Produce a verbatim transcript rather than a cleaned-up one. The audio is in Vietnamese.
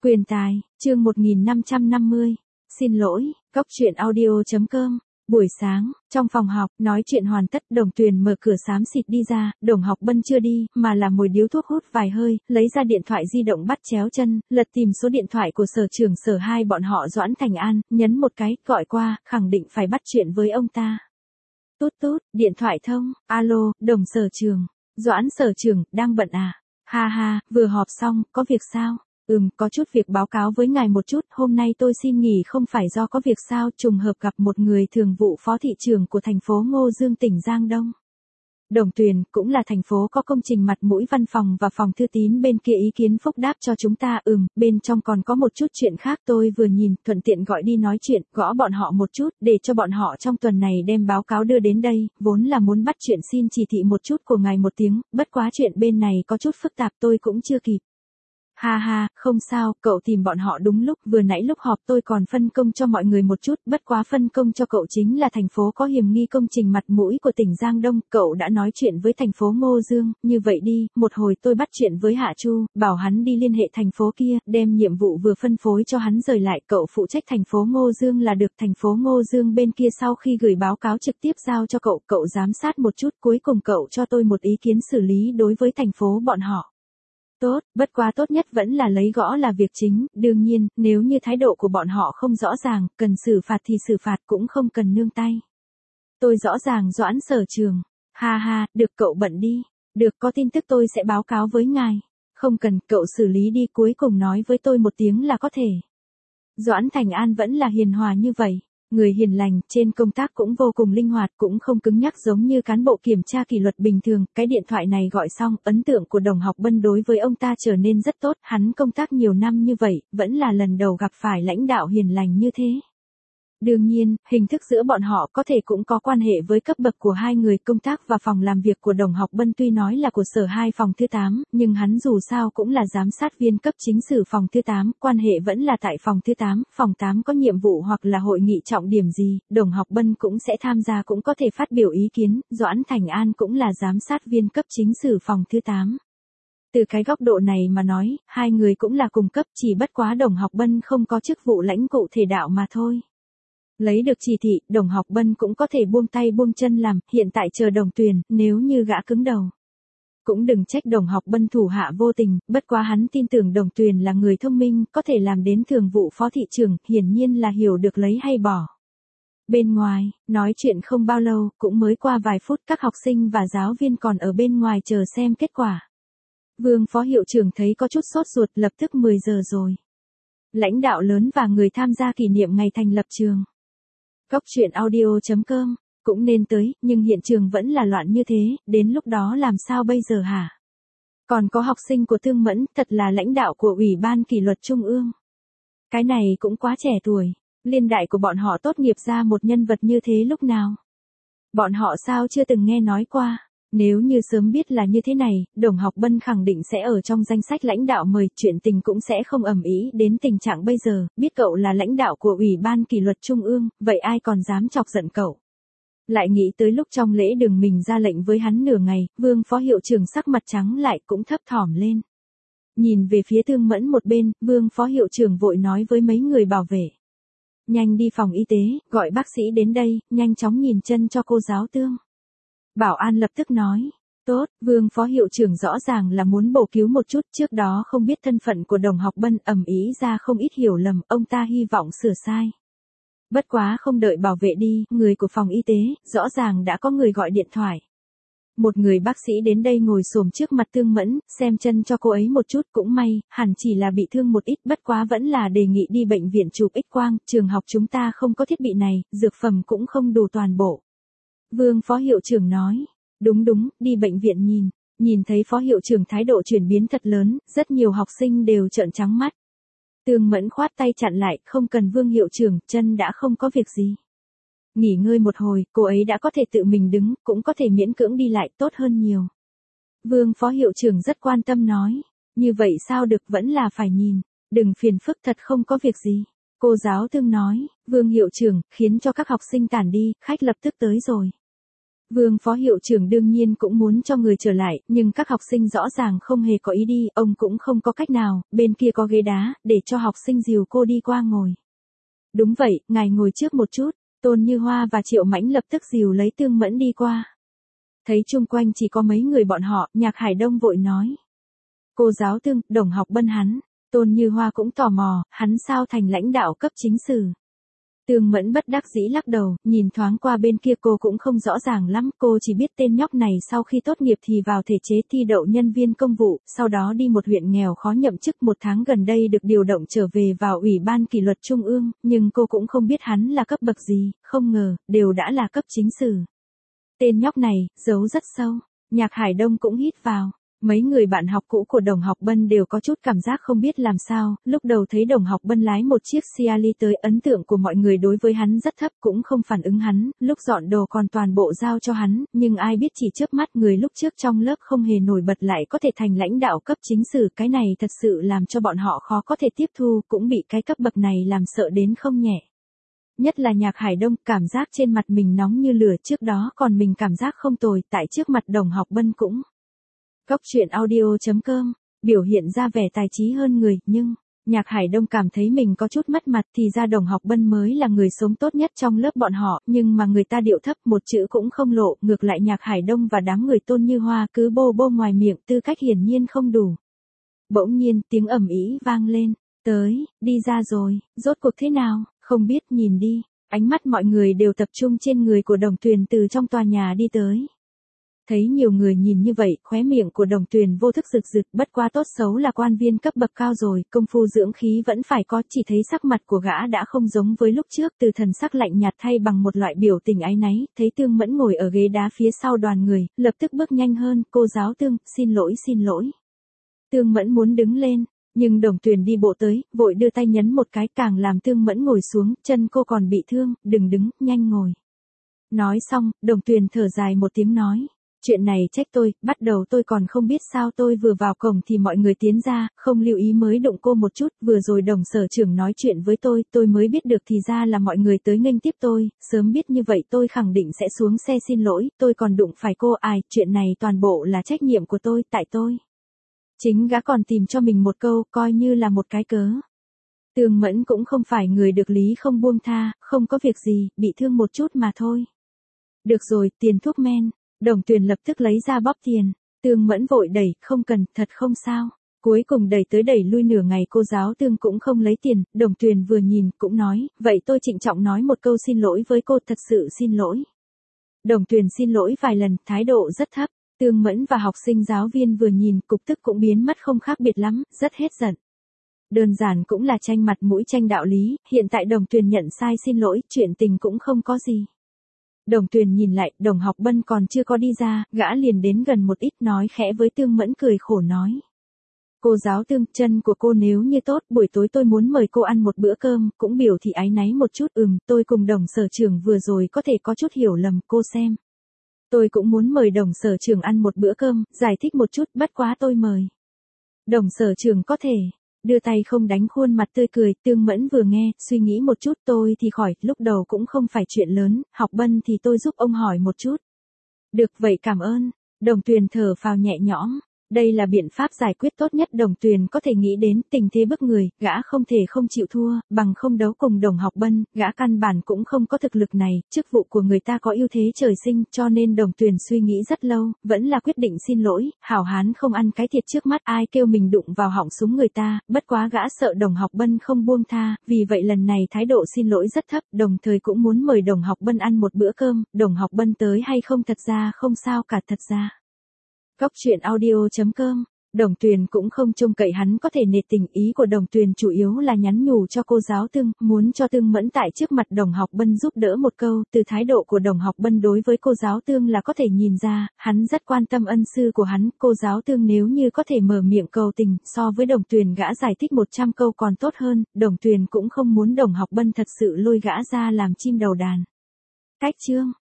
Quyền tài, chương một nghìn năm trăm năm mươi. Xin lỗi, Cốc truyện audio chấm com. Buổi sáng, trong phòng học, nói chuyện hoàn tất, Đồng Tuyền mở cửa xám xịt đi ra, Đồng Học Bân chưa đi, mà là mồi điếu thuốc hút vài hơi, lấy ra điện thoại di động bắt chéo chân, lật tìm số điện thoại của sở trưởng sở hai bọn họ Doãn Thành An, nhấn một cái, gọi qua, khẳng định phải bắt chuyện với ông ta. Tút tút, điện thoại thông, alo, Đồng sở trưởng, Doãn sở trưởng, đang bận à? Ha ha, vừa họp xong, có việc sao? Ừm, có chút việc báo cáo với ngài một chút, hôm nay tôi xin nghỉ không phải do có việc sao, trùng hợp gặp một người thường vụ phó thị trưởng của thành phố Ngô Dương tỉnh Giang Đông. Đồng Tuyền, cũng là thành phố có công trình mặt mũi văn phòng và phòng thư tín bên kia ý kiến phúc đáp cho chúng ta, ừm, bên trong còn có một chút chuyện khác tôi vừa nhìn, thuận tiện gọi đi nói chuyện, gõ bọn họ một chút, để cho bọn họ trong tuần này đem báo cáo đưa đến đây, vốn là muốn bắt chuyện xin chỉ thị một chút của ngài một tiếng, bất quá chuyện bên này có chút phức tạp tôi cũng chưa kịp. Ha ha, không sao, cậu tìm bọn họ đúng lúc, vừa nãy lúc họp tôi còn phân công cho mọi người một chút, bất quá phân công cho cậu chính là thành phố có hiểm nghi công trình mặt mũi của tỉnh Giang Đông, cậu đã nói chuyện với thành phố Ngô Dương, như vậy đi, một hồi tôi bắt chuyện với Hạ Chu, bảo hắn đi liên hệ thành phố kia, đem nhiệm vụ vừa phân phối cho hắn rời lại, cậu phụ trách thành phố Ngô Dương là được, thành phố Ngô Dương bên kia sau khi gửi báo cáo trực tiếp giao cho cậu, cậu giám sát một chút, cuối cùng cậu cho tôi một ý kiến xử lý đối với thành phố bọn họ. Tốt, bất quá tốt nhất vẫn là lấy gõ là việc chính, đương nhiên, nếu như thái độ của bọn họ không rõ ràng, cần xử phạt thì xử phạt cũng không cần nương tay. Tôi rõ ràng Doãn sở trường. Ha ha, được cậu bận đi. Được, có tin tức tôi sẽ báo cáo với ngài. Không cần, cậu xử lý đi, cuối cùng nói với tôi một tiếng là có thể. Doãn Thành An vẫn là hiền hòa như vậy. Người hiền lành, trên công tác cũng vô cùng linh hoạt, cũng không cứng nhắc giống như cán bộ kiểm tra kỷ luật bình thường. Cái điện thoại này gọi xong, ấn tượng của Đồng Học Bân đối với ông ta trở nên rất tốt, hắn công tác nhiều năm như vậy, vẫn là lần đầu gặp phải lãnh đạo hiền lành như thế. Đương nhiên, hình thức giữa bọn họ có thể cũng có quan hệ với cấp bậc của hai người, công tác và phòng làm việc của Đồng Học Bân tuy nói là của sở hai phòng thứ tám, nhưng hắn dù sao cũng là giám sát viên cấp chính sử phòng thứ tám, quan hệ vẫn là tại phòng thứ tám, phòng tám có nhiệm vụ hoặc là hội nghị trọng điểm gì, Đồng Học Bân cũng sẽ tham gia cũng có thể phát biểu ý kiến, Doãn Thành An cũng là giám sát viên cấp chính sử phòng thứ tám. Từ cái góc độ này mà nói, hai người cũng là cùng cấp, chỉ bất quá Đồng Học Bân không có chức vụ lãnh cụ thể đạo mà thôi. Lấy được chỉ thị, Đồng Học Bân cũng có thể buông tay buông chân làm, hiện tại chờ Đồng Tuyền, nếu như gã cứng đầu. Cũng đừng trách Đồng Học Bân thủ hạ vô tình, bất quá hắn tin tưởng Đồng Tuyền là người thông minh, có thể làm đến thường vụ phó thị trưởng, hiển nhiên là hiểu được lấy hay bỏ. Bên ngoài, nói chuyện không bao lâu, cũng mới qua vài phút, các học sinh và giáo viên còn ở bên ngoài chờ xem kết quả. Vương phó hiệu trưởng thấy có chút sốt ruột, lập tức mười giờ rồi. Lãnh đạo lớn và người tham gia kỷ niệm ngày thành lập trường. Cốc truyện audio chấm com, cũng nên tới, nhưng hiện trường vẫn là loạn như thế, đến lúc đó làm sao bây giờ hả? Còn có học sinh của Thương Mẫn, thật là lãnh đạo của Ủy ban Kỷ luật Trung ương. Cái này cũng quá trẻ tuổi, liên đại của bọn họ tốt nghiệp ra một nhân vật như thế lúc nào? Bọn họ sao chưa từng nghe nói qua? Nếu như sớm biết là như thế này, Đồng Học Bân khẳng định sẽ ở trong danh sách lãnh đạo mời, chuyện tình cũng sẽ không ầm ĩ đến tình trạng bây giờ, biết cậu là lãnh đạo của Ủy ban Kỷ luật Trung ương, vậy ai còn dám chọc giận cậu. Lại nghĩ tới lúc trong lễ đường mình ra lệnh với hắn nửa ngày, Vương phó hiệu trưởng sắc mặt trắng lại cũng thấp thỏm lên. Nhìn về phía Thương Mẫn một bên, Vương phó hiệu trưởng vội nói với mấy người bảo vệ. Nhanh đi phòng y tế, gọi bác sĩ đến đây, nhanh chóng nhìn chân cho cô giáo Tương. Bảo an lập tức nói, tốt, Vương phó hiệu trưởng rõ ràng là muốn bổ cứu một chút, trước đó không biết thân phận của Đồng Học Bân, ầm ĩ ra không ít hiểu lầm, ông ta hy vọng sửa sai. Bất quá không đợi bảo vệ đi, người của phòng y tế, rõ ràng đã có người gọi điện thoại. Một người bác sĩ đến đây ngồi xổm trước mặt Thương Mẫn, xem chân cho cô ấy một chút, cũng may, hẳn chỉ là bị thương một ít, bất quá vẫn là đề nghị đi bệnh viện chụp X-quang, trường học chúng ta không có thiết bị này, dược phẩm cũng không đủ toàn bộ. Vương phó hiệu trưởng nói, đúng đúng, đi bệnh viện nhìn, nhìn thấy phó hiệu trưởng thái độ chuyển biến thật lớn, rất nhiều học sinh đều trợn trắng mắt. Tương Mẫn khoát tay chặn lại, không cần Vương hiệu trưởng, chân đã không có việc gì. Nghỉ ngơi một hồi, cô ấy đã có thể tự mình đứng, cũng có thể miễn cưỡng đi lại, tốt hơn nhiều. Vương phó hiệu trưởng rất quan tâm nói, như vậy sao được, vẫn là phải nhìn, đừng phiền phức, thật không có việc gì. Cô giáo Tương nói, Vương hiệu trưởng, khiến cho các học sinh tản đi, khách lập tức tới rồi. Vương phó hiệu trưởng đương nhiên cũng muốn cho người trở lại, nhưng các học sinh rõ ràng không hề có ý đi, ông cũng không có cách nào, bên kia có ghế đá, để cho học sinh dìu cô đi qua ngồi. Đúng vậy, ngài ngồi trước một chút, Tôn Như Hoa và Triệu Mãnh lập tức dìu lấy Tương Mẫn đi qua. Thấy chung quanh chỉ có mấy người bọn họ, Nhạc Hải Đông vội nói. Cô giáo Tương, đồng học Bân hắn, Tôn Như Hoa cũng tò mò, hắn sao thành lãnh đạo cấp chính sử. Tương Mẫn bất đắc dĩ lắc đầu, nhìn thoáng qua bên kia cô cũng không rõ ràng lắm, cô chỉ biết tên nhóc này sau khi tốt nghiệp thì vào thể chế thi đậu nhân viên công vụ, sau đó đi một huyện nghèo khó nhậm chức, một tháng gần đây được điều động trở về vào Ủy ban kỷ luật Trung ương, nhưng cô cũng không biết hắn là cấp bậc gì, không ngờ, đều đã là cấp chính sử. Tên nhóc này, giấu rất sâu, Nhạc Hải Đông cũng hít vào. Mấy người bạn học cũ của đồng học Bân đều có chút cảm giác không biết làm sao, lúc đầu thấy đồng học Bân lái một chiếc Ciali tới, ấn tượng của mọi người đối với hắn rất thấp, cũng không phản ứng hắn, lúc dọn đồ còn toàn bộ giao cho hắn, nhưng ai biết chỉ chớp mắt người lúc trước trong lớp không hề nổi bật lại có thể thành lãnh đạo cấp chính sử, cái này thật sự làm cho bọn họ khó có thể tiếp thu, cũng bị cái cấp bậc này làm sợ đến không nhẹ. Nhất là Nhạc Hải Đông, cảm giác trên mặt mình nóng như lửa, trước đó còn mình cảm giác không tồi, tại trước mặt đồng học Bân cũng. Góc truyện audio chấm com, biểu hiện ra vẻ tài trí hơn người, nhưng, Nhạc Hải Đông cảm thấy mình có chút mất mặt, thì ra đồng học Bân mới là người sống tốt nhất trong lớp bọn họ, nhưng mà người ta điệu thấp một chữ cũng không lộ, ngược lại Nhạc Hải Đông và đám người Tôn Như Hoa cứ bô bô ngoài miệng, tư cách hiển nhiên không đủ. Bỗng nhiên tiếng ầm ĩ vang lên, tới, đi ra rồi, rốt cuộc thế nào, không biết, nhìn đi, ánh mắt mọi người đều tập trung trên người của Đồng Tuyền từ trong tòa nhà đi tới. Thấy nhiều người nhìn như vậy, khóe miệng của Đồng Tuyền vô thức rực rực, bất quá tốt xấu là quan viên cấp bậc cao rồi, công phu dưỡng khí vẫn phải có, chỉ thấy sắc mặt của gã đã không giống với lúc trước, từ thần sắc lạnh nhạt thay bằng một loại biểu tình áy náy, thấy Tương Mẫn ngồi ở ghế đá phía sau đoàn người, lập tức bước nhanh hơn, cô giáo Tương, xin lỗi xin lỗi. Tương Mẫn muốn đứng lên, nhưng Đồng Tuyền đi bộ tới, vội đưa tay nhấn một cái, càng làm Tương Mẫn ngồi xuống, chân cô còn bị thương, đừng đứng, nhanh ngồi. Nói xong, Đồng Tuyền thở dài một tiếng nói. Chuyện này trách tôi, bắt đầu tôi còn không biết sao, tôi vừa vào cổng thì mọi người tiến ra, không lưu ý mới đụng cô một chút, vừa rồi Đồng sở trưởng nói chuyện với tôi, tôi mới biết được thì ra là mọi người tới nghênh tiếp tôi, sớm biết như vậy tôi khẳng định sẽ xuống xe xin lỗi, tôi còn đụng phải cô, ai, chuyện này toàn bộ là trách nhiệm của tôi, tại tôi. Chính gã còn tìm cho mình một câu, coi như là một cái cớ. Tương Mẫn cũng không phải người được lý không buông tha, không có việc gì, bị thương một chút mà thôi. Được rồi, tiền thuốc men. Đồng Tuyền lập tức lấy ra bóp tiền, Tương Mẫn vội đẩy, không cần, thật không sao. Cuối cùng đẩy tới đẩy lui nửa ngày cô giáo Tương cũng không lấy tiền, Đồng Tuyền vừa nhìn, cũng nói, vậy tôi trịnh trọng nói một câu xin lỗi với cô, thật sự xin lỗi. Đồng Tuyền xin lỗi vài lần, thái độ rất thấp, Tương Mẫn và học sinh giáo viên vừa nhìn, cục tức cũng biến mất không khác biệt lắm, rất hết giận. Đơn giản cũng là tranh mặt mũi tranh đạo lý, hiện tại Đồng Tuyền nhận sai xin lỗi, chuyện tình cũng không có gì. Đồng Tuyền nhìn lại, đồng học Bân còn chưa có đi ra, gã liền đến gần một ít nói khẽ với Tương Mẫn, cười khổ nói. Cô giáo Tương, chân của cô nếu như tốt, buổi tối tôi muốn mời cô ăn một bữa cơm, cũng biểu thị áy náy một chút, ừm, tôi cùng Đồng sở trưởng vừa rồi có thể có chút hiểu lầm, cô xem. Tôi cũng muốn mời Đồng sở trưởng ăn một bữa cơm, giải thích một chút, bất quá tôi mời. Đồng sở trưởng có thể. Đưa tay không đánh khuôn mặt tươi cười, Tương Mẫn vừa nghe, suy nghĩ một chút, tôi thì khỏi, lúc đầu cũng không phải chuyện lớn, học Bân thì tôi giúp ông hỏi một chút. Được vậy cảm ơn, Đồng Tuyền thở phào nhẹ nhõm, đây là biện pháp giải quyết tốt nhất Đồng Tuyền có thể nghĩ đến, tình thế bức người, gã không thể không chịu thua, bằng không đấu cùng đồng học Bân, gã căn bản cũng không có thực lực này, chức vụ của người ta có ưu thế trời sinh, cho nên Đồng Tuyền suy nghĩ rất lâu, vẫn là quyết định xin lỗi, hảo hán không ăn cái thiệt trước mắt, ai kêu mình đụng vào họng súng người ta, bất quá gã sợ đồng học Bân không buông tha, vì vậy lần này thái độ xin lỗi rất thấp, đồng thời cũng muốn mời đồng học Bân ăn một bữa cơm, đồng học Bân tới hay không thật ra không sao cả, thật ra. Góc truyện audio chấm com, Đồng Tuyền cũng không trông cậy hắn có thể nể tình, ý của Đồng Tuyền chủ yếu là nhắn nhủ cho cô giáo Tương, muốn cho Tương Mẫn tại trước mặt đồng học Bân giúp đỡ một câu, từ thái độ của đồng học Bân đối với cô giáo Tương là có thể nhìn ra, hắn rất quan tâm ân sư của hắn, cô giáo Tương nếu như có thể mở miệng cầu tình, so với Đồng Tuyền gã giải thích một trăm câu còn tốt hơn, Đồng Tuyền cũng không muốn đồng học Bân thật sự lôi gã ra làm chim đầu đàn. Cách chương